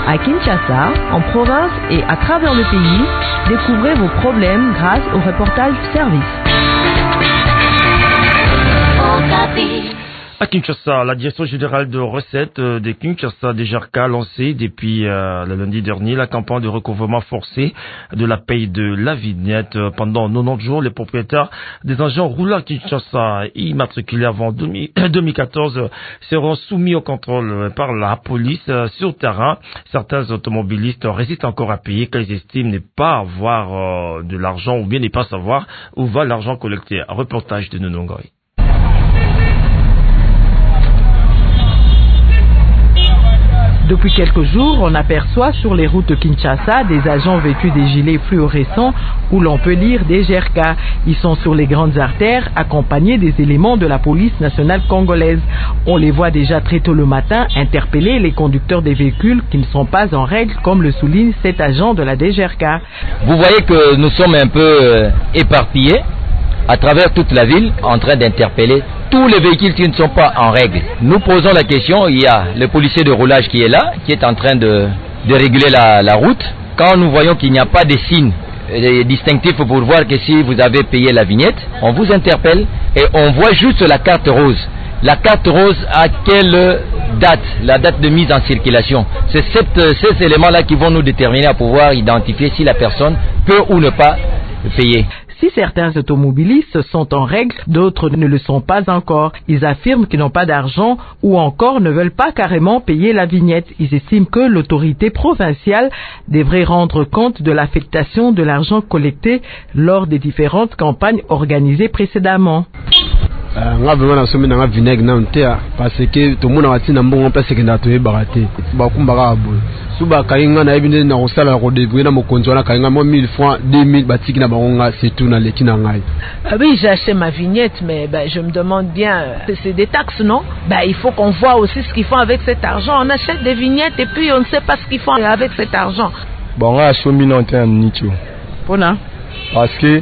À Kinshasa, en province et à travers le pays, découvrez vos problèmes grâce au reportage service. À Kinshasa, la direction générale de recettes de Kinshasa DGRK a lancé depuis le lundi dernier la campagne de recouvrement forcé de la paye de la vignette. Pendant 90 jours, les propriétaires des engins roulants à Kinshasa immatriculés avant 2014 seront soumis au contrôle par la police sur terrain. Certains automobilistes résistent encore à payer car ils estiment ne pas avoir de l'argent ou bien ne pas savoir où va l'argent collecté. Un reportage de Nonongoy. Depuis quelques jours, on aperçoit sur les routes de Kinshasa des agents vêtus des gilets fluorescents où l'on peut lire des GRK. Ils sont sur les grandes artères accompagnés des éléments de la police nationale congolaise. On les voit déjà très tôt le matin interpeller les conducteurs des véhicules qui ne sont pas en règle, comme le souligne cet agent de la DGRK. Vous voyez que nous sommes un peu éparpillés à travers toute la ville en train d'interpeller tous les véhicules qui ne sont pas en règle. Nous posons la question, il y a le policier de roulage qui est là, qui est en train de réguler la route. Quand nous voyons qu'il n'y a pas de signes distinctifs pour voir que si vous avez payé la vignette, on vous interpelle et on voit juste la carte rose. La carte rose à quelle date? La date de mise en circulation. C'est ces éléments-là qui vont nous déterminer à pouvoir identifier si la personne peut ou ne pas payer. Si certains automobilistes sont en règle, d'autres ne le sont pas encore. Ils affirment qu'ils n'ont pas d'argent ou encore ne veulent pas carrément payer la vignette. Ils estiment que l'autorité provinciale devrait rendre compte de l'affectation de l'argent collecté lors des différentes campagnes organisées précédemment. Nga vraiment somi na vinaigre na ntea parce que tout monde a ati na mbongo place que ndatoye barate ba kumbaka abo suba kainga na ebinde na osala ko débrouiller na mokonzi wana kainga mo 1000 francs 2000 batiki na bangonga c'est tout na leki na ngai. Oui, j'ai acheté ma vignette mais je me demande bien c'est des taxes non? Il faut qu'on voit aussi ce qu'ils font avec cet argent. On achète des vignettes et puis on ne sait pas ce qu'ils font avec cet argent. Bon nga somi na ntea nicho. Pona Parce que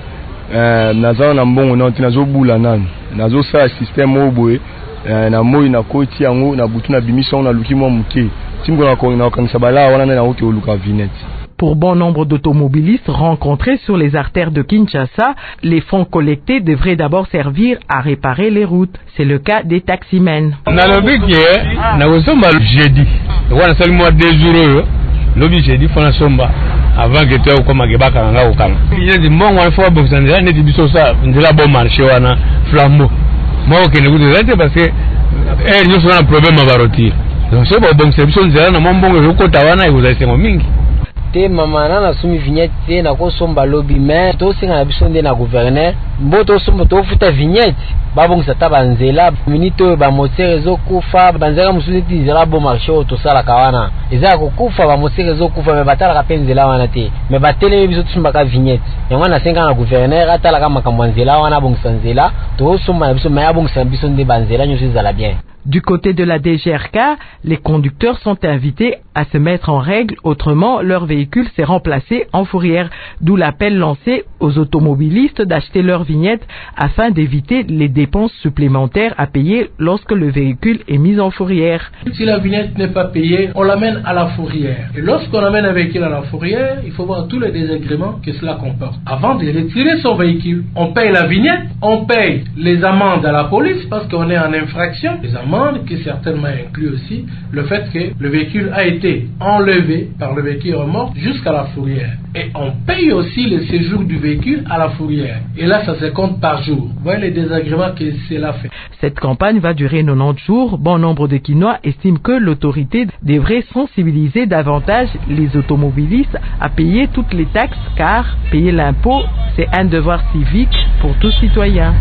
naza na mbongo na ntina zo bula nani nazo sa système oboe na moi na koti yango na butu na bimisa na luki mo muke timgo na kanisa bala wana na oke oluka vinette. Pour bon nombre d'automobilistes rencontrés sur les artères de Kinshasa, les fonds collectés devraient d'abord servir à réparer les routes. C'est le cas des taximens. Na lobi ke na osomba jeudi. Wana seulement 2 jours. Lobi jeudi fona somba avant que tu comme ageba nga okanga. Il dit bon on faut bon ça ne dit biso ça ndela bon marché wana flambeau. Moi que ne vous dites parce que nous sommes un problème à barotir. Donc c'est bon c'est biso ndela na mbongo yoko tawana et vous avez sengo mingi. Te mama na sumi vignette te na ko somba lobby mais to singa na biso nde na gouverneur mboto somba to futa vignette babongisa tabanzela minito ba moteur ezokufa banzela musuliti nzela bon marché to sala kawana eza kokufa ba moteur ezokufa me batala ka penzela wana te me batele biso tusumba ka vignette yango na singa na gouverneur atala ka makambo nzela wana bongisa nzela to somba na biso me abongisa biso nde banzela nyoso ezala bien. Du côté de la DGRK, les conducteurs sont invités à se mettre en règle, autrement leur véhicule s'est remplacé en fourrière, d'où l'appel lancé aux automobilistes d'acheter leur vignette afin d'éviter les dépenses supplémentaires à payer lorsque le véhicule est mis en fourrière. Si la vignette n'est pas payée, on l'amène à la fourrière. Et lorsqu'on amène un véhicule à la fourrière, il faut voir tous les désagréments que cela comporte. Avant de retirer son véhicule, on paye la vignette, on paye les amendes à la police parce qu'on est en infraction, les amendes qui certainement inclut aussi le fait que le véhicule a été enlevé par le véhicule remorque jusqu'à la fourrière. Et on paye aussi le séjour du véhicule à la fourrière. Et là, ça se compte par jour. Vous voyez les désagréments que cela fait. Cette campagne va durer 90 jours. Bon nombre de Kinois estiment que l'autorité devrait sensibiliser davantage les automobilistes à payer toutes les taxes car payer l'impôt, c'est un devoir civique pour tout citoyen.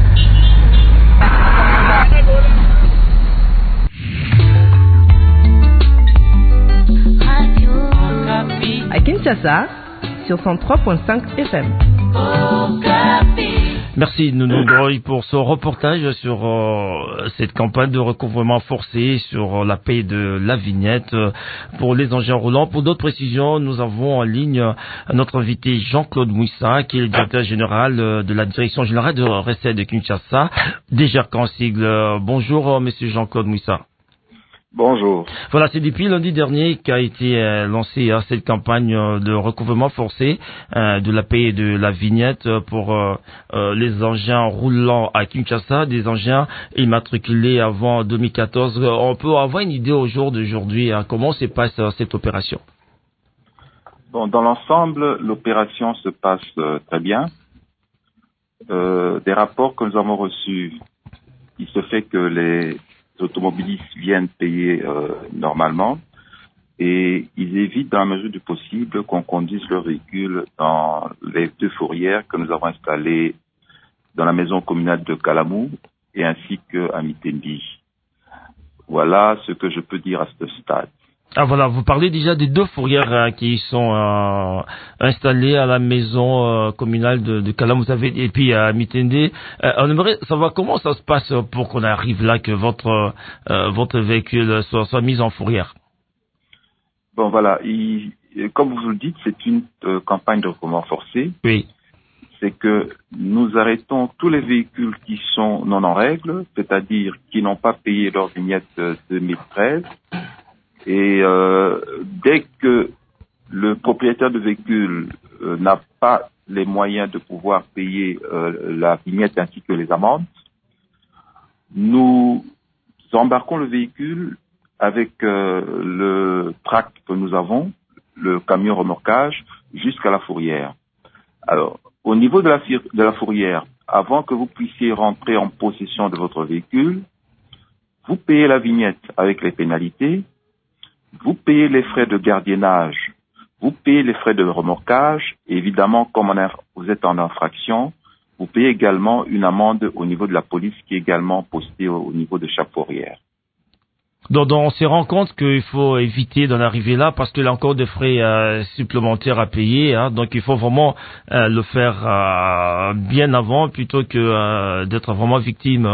À Kinshasa, sur 103.5 FM. Merci Nounou Groy pour ce reportage sur cette campagne de recouvrement forcé sur la paie de la vignette pour les engins roulants. Pour d'autres précisions, nous avons en ligne notre invité Jean-Claude Mouissa, qui est le directeur général de la direction générale de recettes de Kinshasa, DGRK en sigle. Bonjour Monsieur Jean-Claude Mouissa. Bonjour. Voilà, c'est depuis lundi dernier qu'a été lancée cette campagne de recouvrement forcé de la paie de la vignette pour les engins roulants à Kinshasa, des engins immatriculés avant 2014. On peut avoir une idée au jour d'aujourd'hui comment se passe cette opération? Bon, dans l'ensemble, l'opération se passe très bien. Des rapports que nous avons reçus, il se fait que les automobilistes viennent payer normalement et ils évitent dans la mesure du possible qu'on conduise leur véhicule dans les 2 fourrières que nous avons installées dans la maison communale de Kalamou et ainsi qu'à Mitendi. Voilà ce que je peux dire à ce stade. Ah voilà, vous parlez déjà des 2 fourrières qui sont installées à la maison communale de Kalamou, vous savez, et puis à Mitende. On aimerait savoir comment ça se passe pour qu'on arrive là, que votre véhicule soit mis en fourrière. Bon voilà, comme vous le dites, c'est une campagne de recouvrement forcé. Oui. C'est que nous arrêtons tous les véhicules qui sont non en règle, c'est-à-dire qui n'ont pas payé leur vignette 2013. Et dès que le propriétaire de véhicule n'a pas les moyens de pouvoir payer la vignette ainsi que les amendes, nous embarquons le véhicule avec le track que nous avons, le camion remorquage, jusqu'à la fourrière. Alors, au niveau de la fourrière, avant que vous puissiez rentrer en possession de votre véhicule, vous payez la vignette avec les pénalités. Vous payez les frais de gardiennage, vous payez les frais de remorquage, et évidemment, comme vous êtes en infraction, vous payez également une amende au niveau de la police qui est également postée au niveau de chaque fourrière. Donc on se rend compte qu'il faut éviter d'en arriver là parce qu'il y a encore des frais supplémentaires à payer. Donc il faut vraiment le faire bien avant plutôt que d'être vraiment victime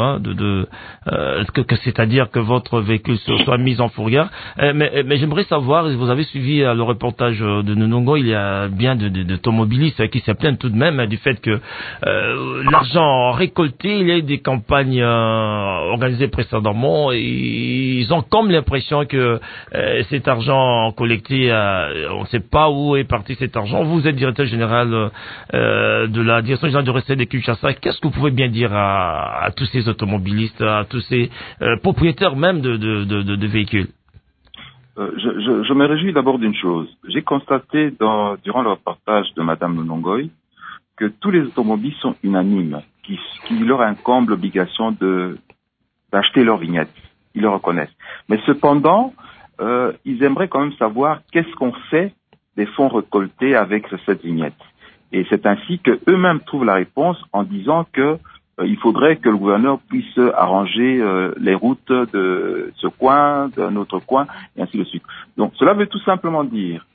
c'est-à-dire que votre véhicule soit mis en fourrière. Mais j'aimerais savoir, vous avez suivi le reportage de Nonongo, il y a bien d'automobilistes qui se plaignent tout de même du fait que l'argent récolté, il y a eu des campagnes organisées précédemment et ils ont comme l'impression que cet argent collecté, on ne sait pas où est parti cet argent. Vous êtes directeur général de la direction générale de recettes de Kinshasa. Qu'est-ce que vous pouvez bien dire à tous ces automobilistes, à tous ces propriétaires même de véhicules? Je me réjouis d'abord d'une chose. J'ai constaté durant le reportage de Madame Nonongoy que tous les automobilistes sont unanimes, qu'il leur incombe l'obligation d'acheter leur vignette. Ils le reconnaissent. Mais cependant, ils aimeraient quand même savoir qu'est-ce qu'on fait des fonds récoltés avec cette vignette. Et c'est ainsi qu'eux-mêmes trouvent la réponse en disant que il faudrait que le gouverneur puisse arranger les routes de ce coin, d'un autre coin, et ainsi de suite. Donc cela veut tout simplement dire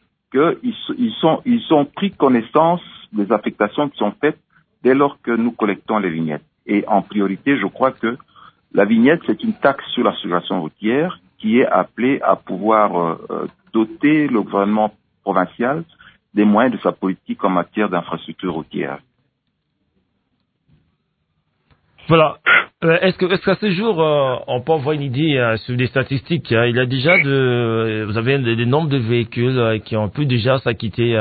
qu'ils ont pris connaissance des affectations qui sont faites dès lors que nous collectons les vignettes. Et en priorité, je crois que la vignette, c'est une taxe sur la circulation routière qui est appelée à pouvoir doter le gouvernement provincial des moyens de sa politique en matière d'infrastructure routière. Voilà. Est-ce qu'à ce jour, on peut avoir une idée sur des statistiques? Il y a déjà vous avez des nombres de véhicules qui ont pu déjà s'acquitter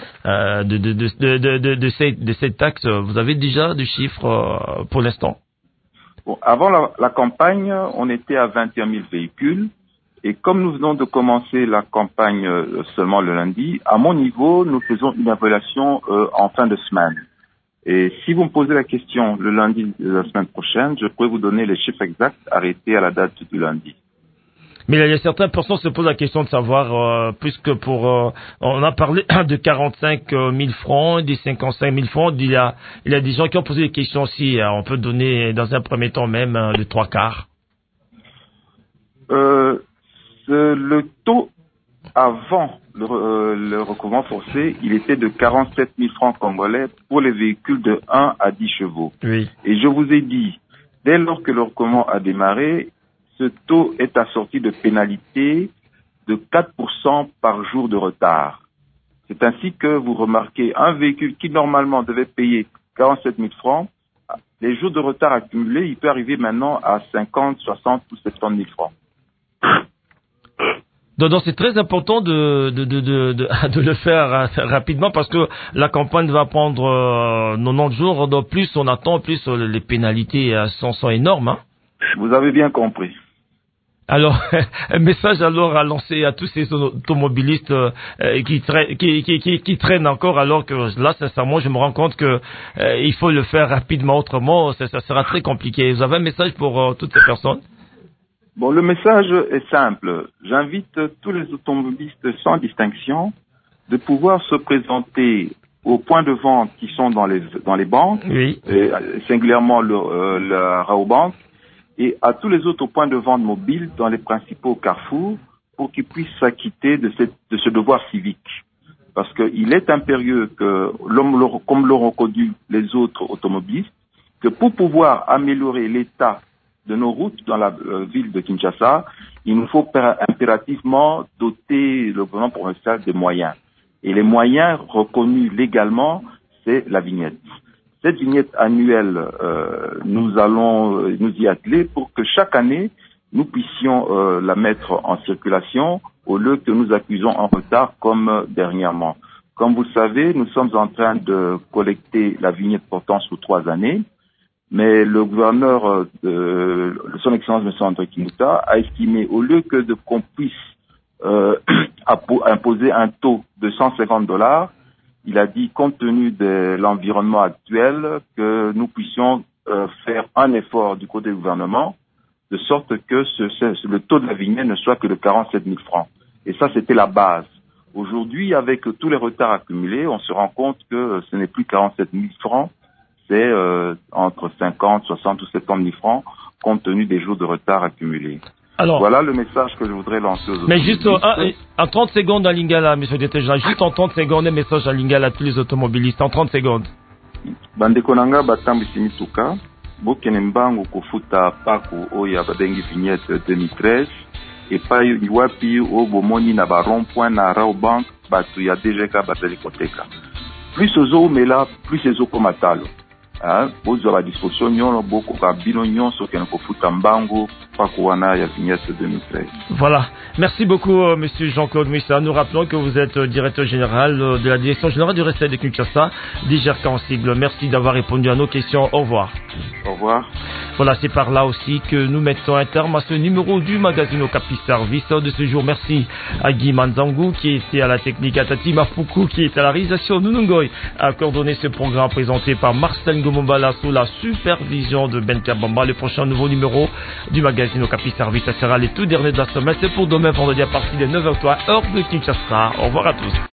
de cette taxe. Vous avez déjà des chiffres pour l'instant? Bon, avant la campagne, on était à 21 000 véhicules. Et comme nous venons de commencer la campagne seulement le lundi, à mon niveau, nous faisons une évaluation en fin de semaine. Et si vous me posez la question le lundi de la semaine prochaine, je pourrais vous donner les chiffres exacts arrêtés à la date du lundi. Mais il y a certaines personnes qui se posent la question de savoir, puisque on a parlé de 45 000 francs, des 55 000 francs, il y a des gens qui ont posé des questions si on peut donner dans un premier temps même le 3/4. Le taux avant le recouvrement forcé, il était de 47 000 francs congolais pour les véhicules de 1 à 10 chevaux. Oui. Et je vous ai dit, dès lors que le recouvrement a démarré, ce taux est assorti de pénalités de 4% par jour de retard. C'est ainsi que vous remarquez un véhicule qui normalement devait payer 47 000 francs, les jours de retard accumulés, il peut arriver maintenant à 50, 60 ou 70 000 francs. Donc c'est très important de le faire rapidement parce que la campagne va prendre 90 jours. Donc plus on attend, plus les pénalités sont énormes. Hein. Vous avez bien compris. Alors, un message alors à lancer à tous ces automobilistes qui traînent encore, alors que là, sincèrement, je me rends compte que il faut le faire rapidement, autrement, ça sera très compliqué. Vous avez un message pour toutes ces personnes? Bon, le message est simple. J'invite tous les automobilistes sans distinction de pouvoir se présenter aux points de vente qui sont dans les banques, oui. Et singulièrement la Raobank, et à tous les autres points de vente mobiles dans les principaux carrefours pour qu'ils puissent s'acquitter de ce devoir civique. Parce qu'il est impérieux que, comme l'ont reconnu les autres automobilistes, que pour pouvoir améliorer l'état de nos routes dans la ville de Kinshasa, il nous faut impérativement doter le gouvernement provincial des moyens. Et les moyens reconnus légalement, c'est la vignette. Cette vignette annuelle, nous allons nous y atteler pour que chaque année, nous puissions la mettre en circulation au lieu que nous accusons en retard comme dernièrement. Comme vous le savez, nous sommes en train de collecter la vignette portant sur 3 années, mais le gouverneur de son Excellence M. André Kimuta a estimé, au lieu que qu'on puisse imposer un taux de $150, il a dit, compte tenu de l'environnement actuel, que nous puissions faire un effort du côté du gouvernement, de sorte que le taux de la vignette ne soit que de 47 000 francs. Et ça, c'était la base. Aujourd'hui, avec tous les retards accumulés, on se rend compte que ce n'est plus 47 000 francs, c'est entre 50, 60 ou 70 000 francs, compte tenu des jours de retard accumulés. Alors, voilà le message que je voudrais lancer aux automobilistes. Mais juste en 30 secondes à Lingala, monsieur Détégin, juste en 30 secondes, un message à Lingala à tous les automobilistes, en 30 secondes. Bandeko nanga batambisi mituka, bokene mbangu kufuta paku oya babengi vignette 2013, et pa iwapi o bomoni na ba rond-point na Raobank, batu ya DGK batali koteka. Plus ozo mela, plus ezo komatalo. Bozo la disposition nyono boko ka bino nyonso kene kofuta mbangu paku wana ya vignette 2013. Voilà. Merci beaucoup, monsieur Jean-Claude Mouissa. Nous rappelons que vous êtes directeur général de la direction générale du recette de Kinshasa, DGRK en sigle. Merci d'avoir répondu à nos questions. Au revoir. Au revoir. Voilà, c'est par là aussi que nous mettons un terme à ce numéro du magazine Okapi Service de ce jour. Merci à Guy Manzangu qui était à la technique, à Tati Mafuku qui est à la réalisation. Nunungoy a coordonné ce programme présenté par Marcel Ngomombala sous la supervision de Ben Kabamba. Le prochain nouveau numéro du magazine Okapi Service, ça sera les tout derniers de la semaine. C'est pour demain vendredi à partir de 9h03 heure de Kinshasa. Au revoir à tous.